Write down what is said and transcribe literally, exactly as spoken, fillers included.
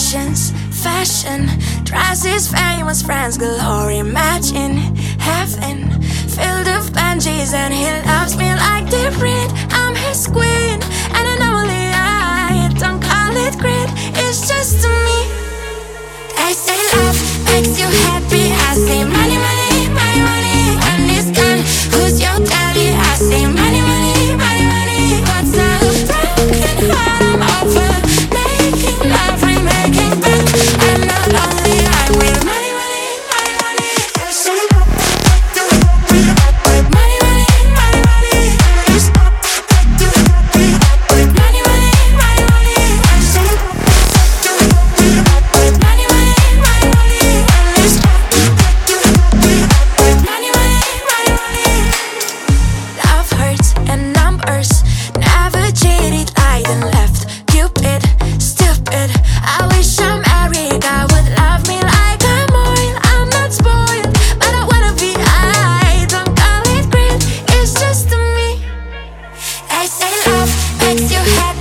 passions, fashion, dresses, famous friends, galore. Imagine heaven filled with Benjis, and he loves me like the breed. I'm his queen, and anomaly. I don't call it greed, it's just me. They say love makes you happy. I say money, money, money, money. When it's gone, who's your daddy? I say money, money, money, money. What's a broken heart? I'm over making love, remaking back. I'm not lonely, I'm with money, money, money, money. They say money, money, money, money, money. Money, money, money, money. I say money, money. Love hurts and numbers, never cheated, lied and left. Cupid, stupid. I wish I'm married, I would love me like I'm oil. I'm not spoiled, but I wanna be. I don't call it greed, it's just me. They say love makes you happy.